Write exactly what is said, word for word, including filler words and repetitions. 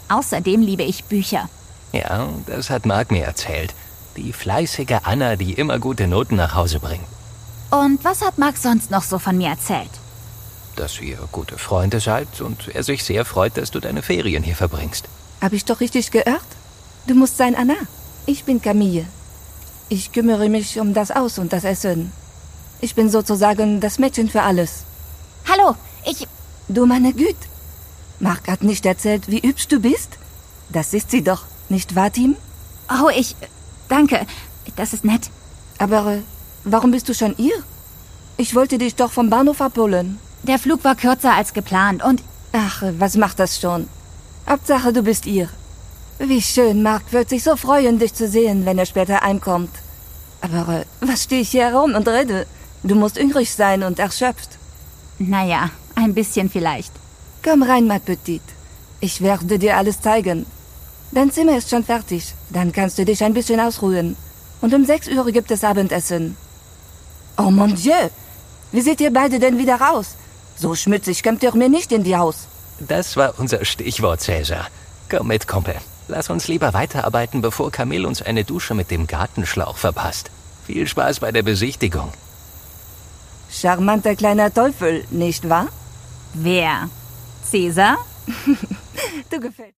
Außerdem liebe ich Bücher. Ja, das hat Marc mir erzählt. Die fleißige Anna, die immer gute Noten nach Hause bringt. Und was hat Marc sonst noch so von mir erzählt? Dass ihr gute Freunde seid und er sich sehr freut, dass du deine Ferien hier verbringst. Hab ich doch richtig gehört? Du musst sein Anna. Ich bin Camille. Ich kümmere mich um das Haus und das Essen. Ich bin sozusagen das Mädchen für alles. Hallo, ich... Du meine Güte. Marc hat nicht erzählt, wie hübsch du bist? Das ist sie doch, nicht wahr, Tim? Oh, ich... Danke, das ist nett. Aber äh, warum bist du schon hier? Ich wollte dich doch vom Bahnhof abholen. Der Flug war kürzer als geplant und... Ach, was macht das schon? Hauptsache, du bist hier. Wie schön, Marc wird sich so freuen, dich zu sehen, wenn er später heimkommt. Aber äh, was stehe ich hier herum und rede? Du musst hungrig sein und erschöpft. Naja, ein bisschen vielleicht. Komm rein, ma Petite. Ich werde dir alles zeigen. Dein Zimmer ist schon fertig. Dann kannst du dich ein bisschen ausruhen. Und um sechs Uhr gibt es Abendessen. Oh mon Dieu! Wie seht ihr beide denn wieder raus? So schmutzig kommt ihr mir nicht in die Haus. Das war unser Stichwort, Cäsar. Komm mit, Kumpel. Lass uns lieber weiterarbeiten, bevor Camille uns eine Dusche mit dem Gartenschlauch verpasst. Viel Spaß bei der Besichtigung. Charmanter kleiner Teufel, nicht wahr? Wer? Cäsar? Du gefällst.